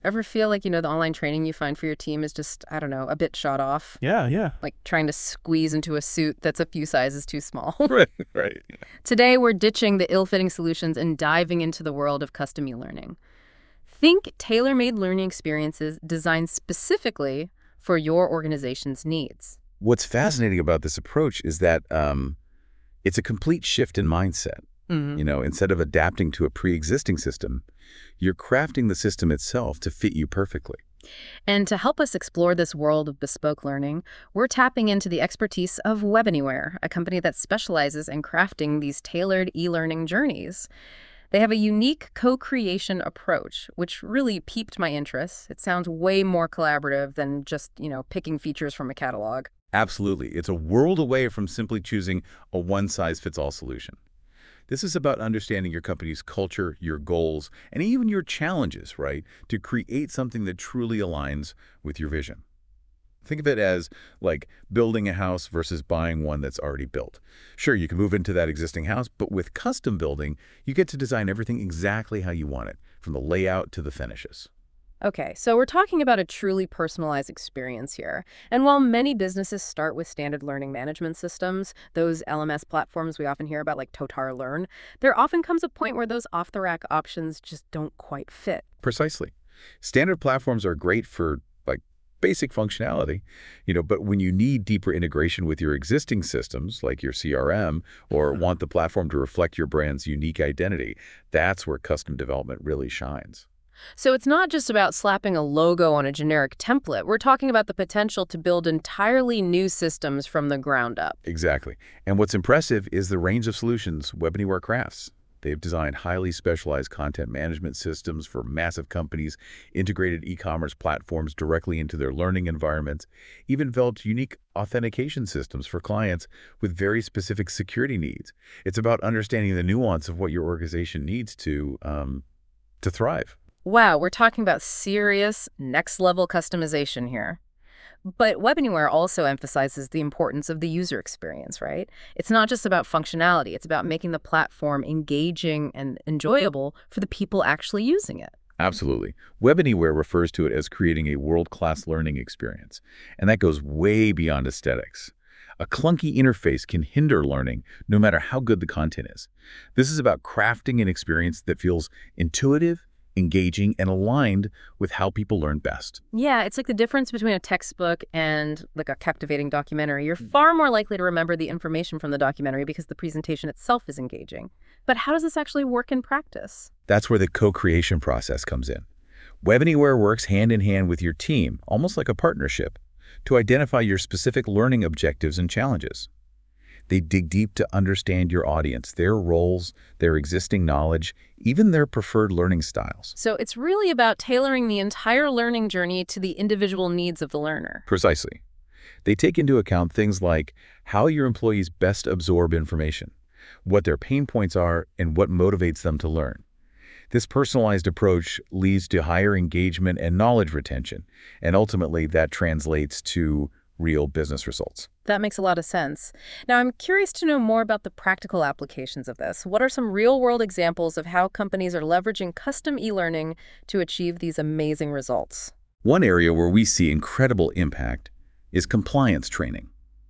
Ever feel like, the online training you find for your team is just, I don't know, a bit shot off? Yeah, yeah. Like trying to squeeze into a suit that's a few sizes too small. Right, right. Today, we're ditching the ill-fitting solutions and diving into the world of custom e-learning. Think tailor-made learning experiences designed specifically for your organization's needs. What's fascinating about this approach is that it's a complete shift in mindset. Mhm. Instead of adapting to a pre-existing system, you're crafting the system itself to fit you perfectly. And to help us explore this world of bespoke learning, we're tapping into the expertise of Webinyware, a company that specializes in crafting these tailored e-learning journeys. They have a unique co-creation approach, which really piqued my interest. It sounds way more collaborative than just, picking features from a catalog. Absolutely. It's a world away from simply choosing a one-size-fits-all solution. This is about understanding your company's culture, your goals, and even your challenges, right, to create something that truly aligns with your vision. Think of it as like building a house versus buying one that's already built. Sure, you can move into that existing house, but with custom building, you get to design everything exactly how you want it, from the layout to the finishes. Okay, so we're talking about a truly personalized experience here. And while many businesses start with standard learning management systems, those LMS platforms we often hear about like Totar Learn, there often comes a point where those off-the-rack options just don't quite fit. Precisely. Standard platforms are great for basic functionality, but when you need deeper integration with your existing systems, like your CRM, or want the platform to reflect your brand's unique identity, that's where custom development really shines. So it's not just about slapping a logo on a generic template. We're talking about the potential to build entirely new systems from the ground up. Exactly. And what's impressive is the range of solutions Webnyware crafts. They've designed highly specialized content management systems for massive companies, integrated e-commerce platforms directly into their learning environments, even developed unique authentication systems for clients with very specific security needs. It's about understanding the nuance of what your organization needs to thrive. Wow, we're talking about serious next-level customization here. But Webinyware also emphasizes the importance of the user experience, right? It's not just about functionality, it's about making the platform engaging and enjoyable for the people actually using it. Absolutely. Webnyware refers to it as creating a world-class learning experience, and that goes way beyond aesthetics. A clunky interface can hinder learning no matter how good the content is. This is about crafting an experience that feels intuitive, engaging, and aligned with how people learn best. Yeah, it's like the difference between a textbook and like a captivating documentary. You're far more likely to remember the information from the documentary because the presentation itself is engaging. But how does this actually work in practice? That's where the co-creation process comes in. Webnyware works hand in hand with your team, almost like a partnership, to identify your specific learning objectives and challenges. They dig deep to understand your audience, their roles, their existing knowledge, even their preferred learning styles. So it's really about tailoring the entire learning journey to the individual needs of the learner. Precisely. They take into account things like how your employees best absorb information, what their pain points are, and what motivates them to learn. This personalized approach leads to higher engagement and knowledge retention, and ultimately that translates to real business results. That makes a lot of sense. Now, I'm curious to know more about the practical applications of this. What are some real-world examples of how companies are leveraging custom e-learning to achieve these amazing results? One area where we see incredible impact is compliance training.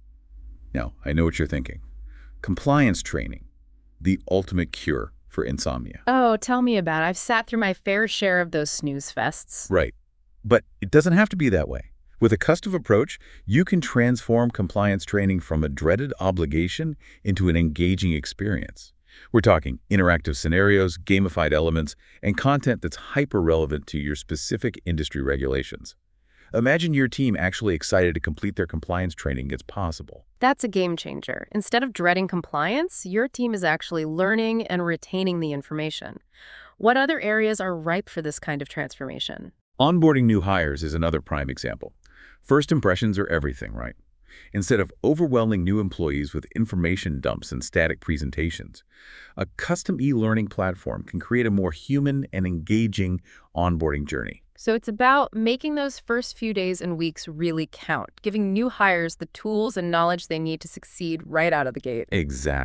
Now, I know what you're thinking. Compliance training, the ultimate cure for insomnia. Oh, tell me about it. I've sat through my fair share of those snooze fests. Right. But it doesn't have to be that way. With a custom approach, you can transform compliance training from a dreaded obligation into an engaging experience. We're talking interactive scenarios, gamified elements, and content that's hyper-relevant to your specific industry regulations. Imagine your team actually excited to complete their compliance training as possible. That's a game changer. Instead of dreading compliance, your team is actually learning and retaining the information. What other areas are ripe for this kind of transformation? Onboarding new hires is another prime example. First impressions are everything, right? Instead of overwhelming new employees with information dumps and static presentations, a custom e-learning platform can create a more human and engaging onboarding journey. So it's about making those first few days and weeks really count, giving new hires the tools and knowledge they need to succeed right out of the gate. Exactly.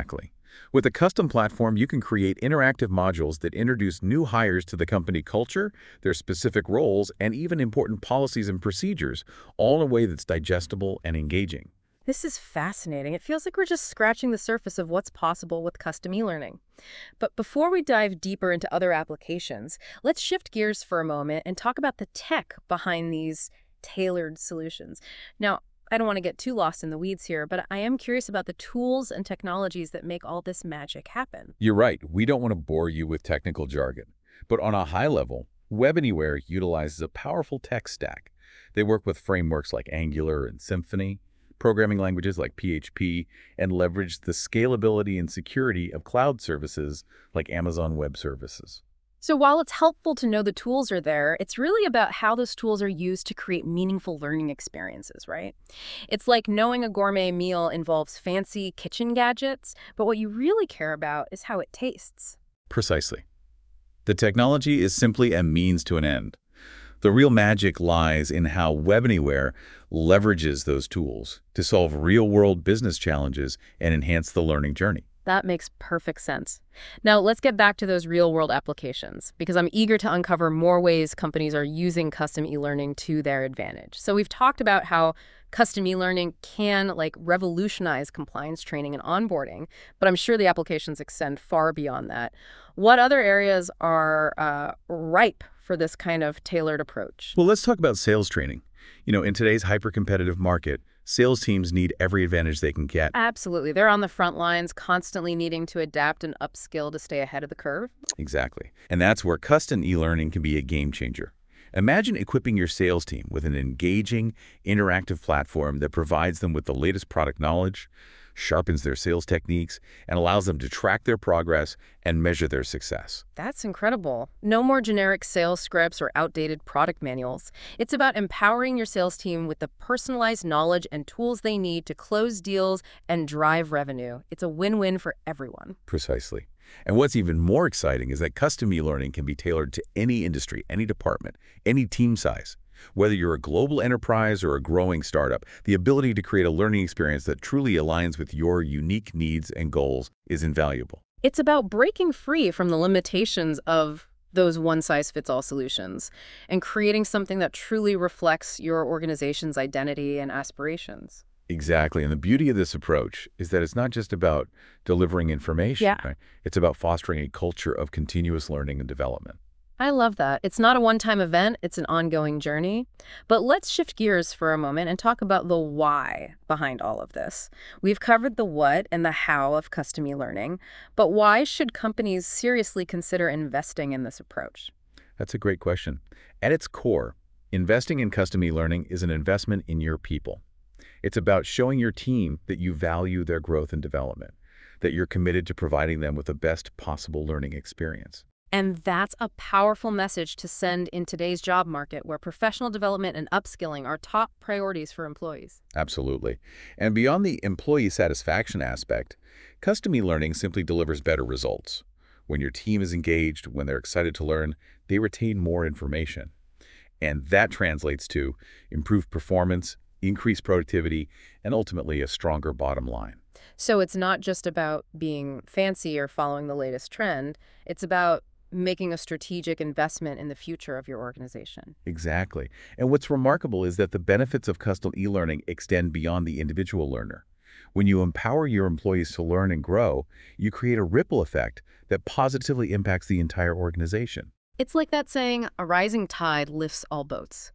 With a custom platform, you can create interactive modules that introduce new hires to the company culture, their specific roles, and even important policies and procedures, all in a way that's digestible and engaging. This is fascinating. It feels like we're just scratching the surface of what's possible with custom e-learning. But before we dive deeper into other applications, let's shift gears for a moment and talk about the tech behind these tailored solutions. Now, I don't want to get too lost in the weeds here, but I am curious about the tools and technologies that make all this magic happen. You're right, we don't want to bore you with technical jargon. But on a high level, WebAnywhere utilizes a powerful tech stack. They work with frameworks like Angular and Symfony, programming languages like PHP, and leverage the scalability and security of cloud services like Amazon Web Services. So while it's helpful to know the tools are there, it's really about how those tools are used to create meaningful learning experiences, right? It's like knowing a gourmet meal involves fancy kitchen gadgets, but what you really care about is how it tastes. Precisely. The technology is simply a means to an end. The real magic lies in how WebAnywhere leverages those tools to solve real-world business challenges and enhance the learning journey. That makes perfect sense. Now, let's get back to those real-world applications, because I'm eager to uncover more ways companies are using custom e-learning to their advantage. So we've talked about how custom e-learning can revolutionize compliance training and onboarding, but I'm sure the applications extend far beyond that. What other areas are ripe for this kind of tailored approach? Well, let's talk about sales training. In today's hyper-competitive market, sales teams need every advantage they can get. Absolutely. They're on the front lines, constantly needing to adapt and upskill to stay ahead of the curve. Exactly. And that's where custom e-learning can be a game changer. Imagine equipping your sales team with an engaging, interactive platform that provides them with the latest product knowledge, sharpens their sales techniques, and allows them to track their progress and measure their success. That's incredible. No more generic sales scripts or outdated product manuals. It's about empowering your sales team with the personalized knowledge and tools they need to close deals and drive revenue. It's a win-win for everyone. Precisely. And what's even more exciting is that custom e-learning can be tailored to any industry, any department, any team size. Whether you're a global enterprise or a growing startup, the ability to create a learning experience that truly aligns with your unique needs and goals is invaluable. It's about breaking free from the limitations of those one-size-fits-all solutions and creating something that truly reflects your organization's identity and aspirations. Exactly. And the beauty of this approach is that it's not just about delivering information, Yeah. right? It's about fostering a culture of continuous learning and development. I love that. It's not a one-time event, it's an ongoing journey. But let's shift gears for a moment and talk about the why behind all of this. We've covered the what and the how of custom e-learning, but why should companies seriously consider investing in this approach? That's a great question. At its core, investing in custom e-learning is an investment in your people. It's about showing your team that you value their growth and development, that you're committed to providing them with the best possible learning experience. And that's a powerful message to send in today's job market where professional development and upskilling are top priorities for employees. Absolutely. And beyond the employee satisfaction aspect, custom e-learning simply delivers better results. When your team is engaged, when they're excited to learn, they retain more information. And that translates to improved performance, increased productivity, and ultimately a stronger bottom line. So it's not just about being fancy or following the latest trend. It's about making a strategic investment in the future of your organization. Exactly. And what's remarkable is that the benefits of custom e-learning extend beyond the individual learner. When you empower your employees to learn and grow, you create a ripple effect that positively impacts the entire organization. It's like that saying, a rising tide lifts all boats.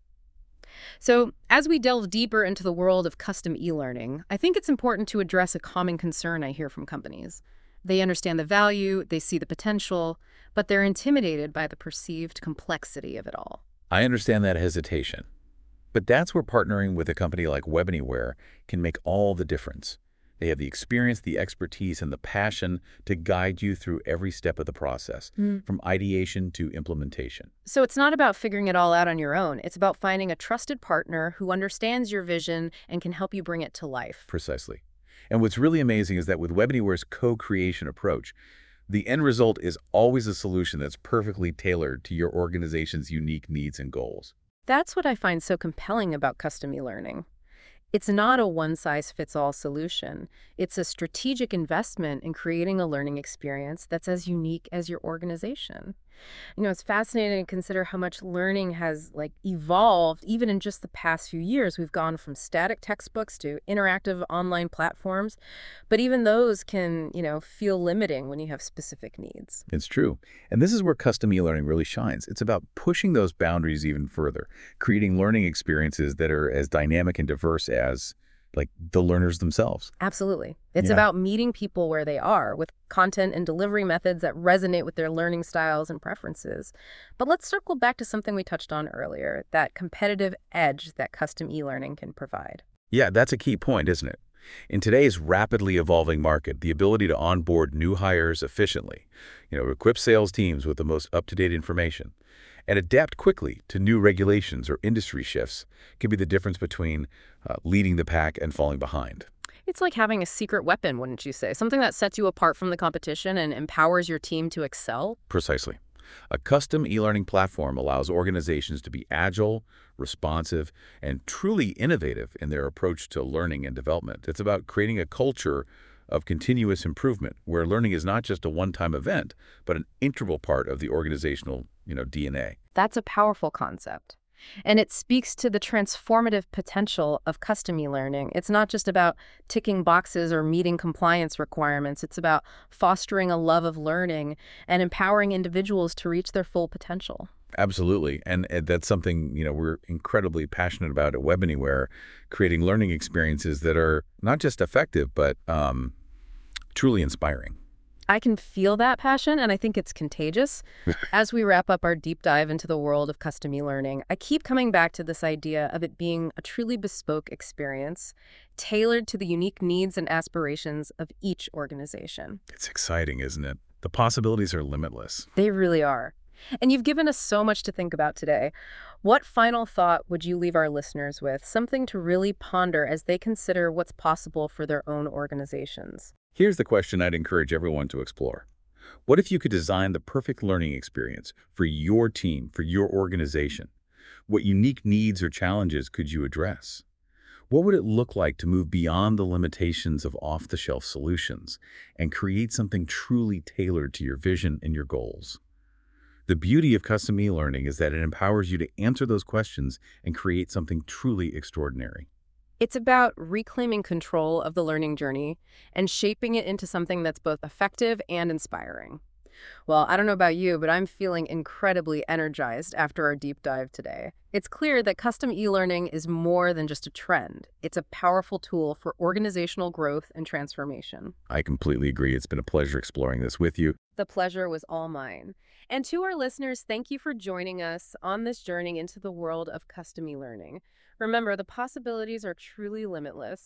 So as we delve deeper into the world of custom e-learning, I think it's important to address a common concern I hear from companies. They understand the value, they see the potential, but they're intimidated by the perceived complexity of it all. I understand that hesitation, but that's where partnering with a company like WebAnywhere can make all the difference. They have the experience, the expertise, and the passion to guide you through every step of the process, from ideation to implementation. So it's not about figuring it all out on your own. It's about finding a trusted partner who understands your vision and can help you bring it to life. Precisely. And what's really amazing is that with WebAnywhere's co-creation approach, the end result is always a solution that's perfectly tailored to your organization's unique needs and goals. That's what I find so compelling about custom e-learning. It's not a one-size-fits-all solution. It's a strategic investment in creating a learning experience that's as unique as your organization. It's fascinating to consider how much learning has evolved even in just the past few years. We've gone from static textbooks to interactive online platforms, but even those can, feel limiting when you have specific needs. It's true. And this is where custom e-learning really shines. It's about pushing those boundaries even further, creating learning experiences that are as dynamic and diverse as the learners themselves. Absolutely. It's Yeah. about meeting people where they are with content and delivery methods that resonate with their learning styles and preferences. But let's circle back to something we touched on earlier, that competitive edge that custom e-learning can provide. Yeah, that's a key point, isn't it? In today's rapidly evolving market, the ability to onboard new hires efficiently, equip sales teams with the most up-to-date information, and adapt quickly to new regulations or industry shifts can be the difference between leading the pack and falling behind. It's like having a secret weapon, wouldn't you say? Something that sets you apart from the competition and empowers your team to excel. Precisely. A custom e-learning platform allows organizations to be agile, responsive, and truly innovative in their approach to learning and development. It's about creating a culture of continuous improvement where learning is not just a one-time event, but an integral part of the organizational, DNA. That's a powerful concept. And it speaks to the transformative potential of custom e-learning. It's not just about ticking boxes or meeting compliance requirements. It's about fostering a love of learning and empowering individuals to reach their full potential. Absolutely. And that's something, we're incredibly passionate about at WebAnywhere, creating learning experiences that are not just effective, but truly inspiring. I can feel that passion, and I think it's contagious. As we wrap up our deep dive into the world of custom e-learning, I keep coming back to this idea of it being a truly bespoke experience, tailored to the unique needs and aspirations of each organization. It's exciting, isn't it? The possibilities are limitless. They really are. And you've given us so much to think about today. What final thought would you leave our listeners with? Something to really ponder as they consider what's possible for their own organizations. Here's the question I'd encourage everyone to explore. What if you could design the perfect learning experience for your team, for your organization? What unique needs or challenges could you address? What would it look like to move beyond the limitations of off-the-shelf solutions and create something truly tailored to your vision and your goals? The beauty of custom e-learning is that it empowers you to answer those questions and create something truly extraordinary. It's about reclaiming control of the learning journey and shaping it into something that's both effective and inspiring. Well, I don't know about you, but I'm feeling incredibly energized after our deep dive today. It's clear that custom e-learning is more than just a trend. It's a powerful tool for organizational growth and transformation. I completely agree. It's been a pleasure exploring this with you. The pleasure was all mine. And to our listeners, thank you for joining us on this journey into the world of custom e-learning. Remember, the possibilities are truly limitless.